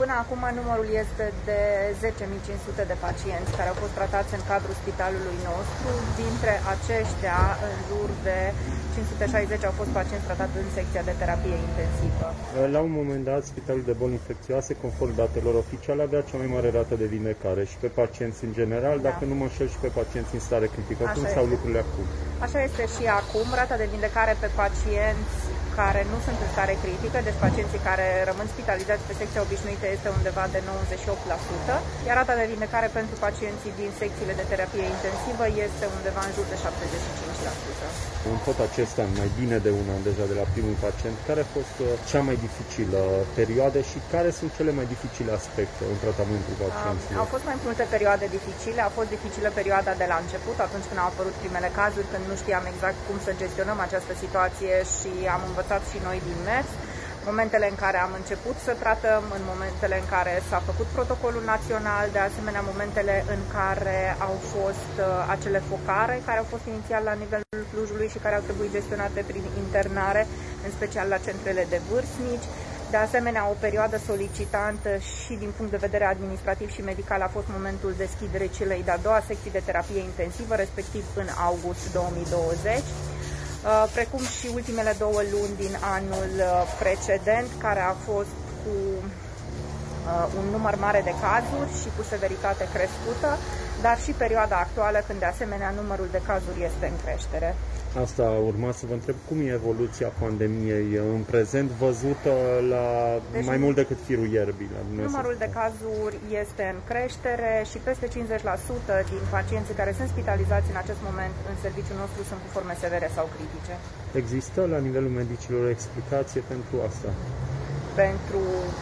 Până acum numărul este de 10.500 de pacienți care au fost tratați în cadrul spitalului nostru. Dintre aceștia, în jur de 560 au fost pacienți tratați în secția de terapie intensivă. La un moment dat, Spitalul de Boli Infecțioase, conform datelor oficiale, avea cea mai mare rată de vindecare și pe pacienți în general, dacă nu mă înșel, și pe pacienți în stare critică. Cum stau lucrurile acum? Așa este și acum. Rata de vindecare pe pacienți care nu sunt în stare critică, deci pacienții care rămân spitalizați pe secția obișnuită, este undeva de 98%, iar rata de vindecare pentru pacienții din secțiile de terapie intensivă este undeva în jur de 75%. În tot acest an, mai bine de un an deja de la primul pacient, care a fost cea mai dificilă perioadă și care sunt cele mai dificile aspecte în tratamentul pacienților? Au fost mai multe perioade dificile. A fost dificilă perioada de la început, atunci când au apărut primele cazuri, când nu știam exact cum să gestionăm această situație și am învățat și noi din mers. Momentele în care am început să tratăm, în momentele în care s-a făcut protocolul național, de asemenea momentele în care au fost acele focare care au fost inițial la nivelul Clujului și care au trebuit gestionate prin internare, în special la centrele de vârstnici. De asemenea, o perioadă solicitantă și din punct de vedere administrativ și medical a fost momentul deschiderii celei de-a doua secții de terapie intensivă, respectiv în august 2020. Precum și ultimele 2 luni din anul precedent, care a fost cu un număr mare de cazuri și cu severitate crescută, dar și perioada actuală, când de asemenea numărul de cazuri este în creștere. Asta urma să vă întreb, cum e evoluția pandemiei în prezent, văzută la mai mult decât firul ierbii? Numărul de cazuri este în creștere și peste 50% din pacienții care sunt spitalizați în acest moment în serviciul nostru sunt cu forme severe sau critice. Există la nivelul medicilor o explicație pentru asta? Pentru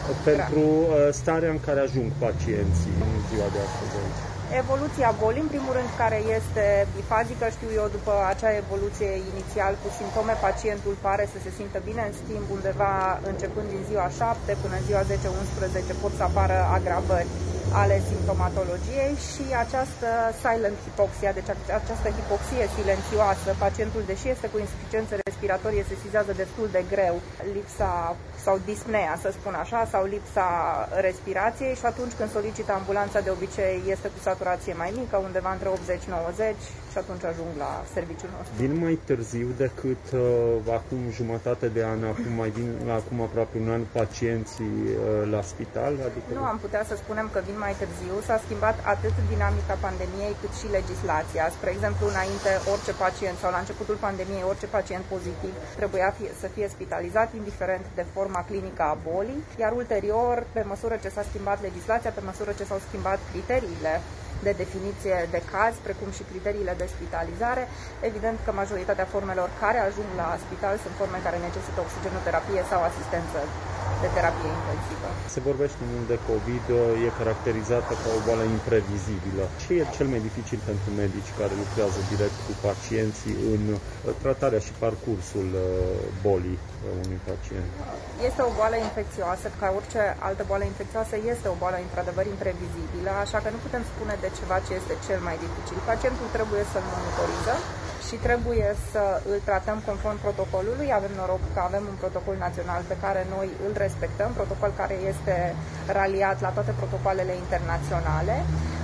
starea în care ajung pacienții în ziua de astăzi aici? Evoluția bolii, în primul rând, care este bifazică, știu eu, după acea evoluție inițial cu simptome, pacientul pare să se simtă bine, în schimb, undeva începând din ziua 7 până în ziua 10-11 pot să apară agravări ale simptomatologiei și această silent hipoxia, deci această hipoxie silențioasă, pacientul, deși este cu insuficiență respiratorie, sesizează destul de greu lipsa sau dispnea, să spun așa, sau lipsa respirației și atunci când solicită ambulanța, de obicei este cu saturație mai mică, undeva între 80-90 și atunci ajung la serviciul nostru. Vin mai târziu decât acum jumătate de an, acum aproape un an, pacienții la spital? Adică... Nu am putea să spunem că vin mai târziu. S-a schimbat atât dinamica pandemiei cât și legislația. Spre exemplu, înainte, orice pacient sau la începutul pandemiei, orice pacient pozitiv trebuia să fie spitalizat, indiferent de forma clinică a bolii, iar ulterior, pe măsură ce s-a schimbat legislația, pe măsură ce s-au schimbat criteriile de definiție de caz, precum și criteriile de spitalizare, evident că majoritatea formelor care ajung la spital sunt forme care necesită oxigenoterapie sau asistență de terapie intensivă. Se vorbește mult de COVID, e caracterizată ca o boală imprevizibilă. Ce e cel mai dificil pentru medici care lucrează direct cu pacienții în tratarea și parcursul bolii unui pacient? Este o boală infecțioasă, ca orice altă boală infecțioasă, este o boală într-adevăr imprevizibilă, așa că nu putem spune de ceva ce este cel mai dificil. Pacientul trebuie să-l monitorizăm și trebuie să îl tratăm conform protocolului. Avem noroc că avem un protocol național pe care noi îl respectăm, protocol care este raliat la toate protocoalele internaționale.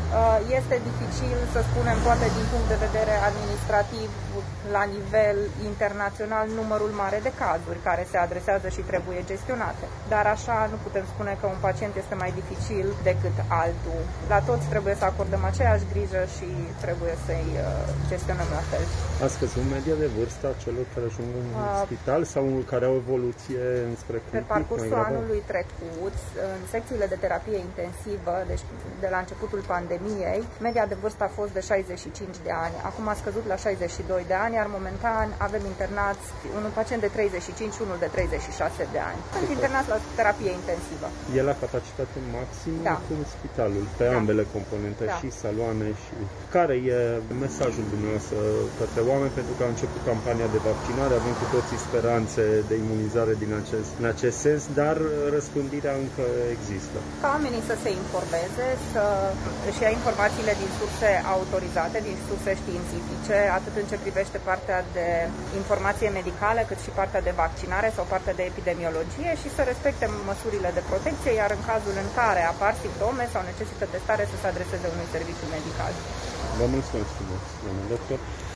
Este dificil, să spunem, poate din punct de vedere administrativ, la nivel internațional, numărul mare de cazuri care se adresează și trebuie gestionate. Dar așa nu putem spune că un pacient este mai dificil decât altul. La toți trebuie să acordăm aceeași grijă și trebuie să-i gestionăm la fel. A scăzut media de vârstă a celor care ajung în spital sau care au evoluție înspre critic? Pe parcursul anului trecut, în secțiile de terapie intensivă, deci de la începutul pandemiei, media de vârstă a fost de 65 de ani. Acum a scăzut la 62 de ani, iar momentan avem internați unul pacient de 35 și unul de 36 de ani. Sunt internați la terapie intensivă. E la capacitate maximă cu spitalul, pe ambele componente, și saloane și... Care e mesajul dumneavoastră către oameni? Pentru că a început campania de vaccinare, avem cu toții speranțe de imunizare în acest sens, dar răspândirea încă există. Ca oamenii să se informeze, să își ia preia informațiile din surse autorizate, din surse științifice, atât în ce privește partea de informație medicală, cât și partea de vaccinare sau partea de epidemiologie și să respecte măsurile de protecție, iar în cazul în care apar simptome sau necesită testare să se adreseze unui serviciu medical. Vă mulțumesc frumos, doamnă doctor.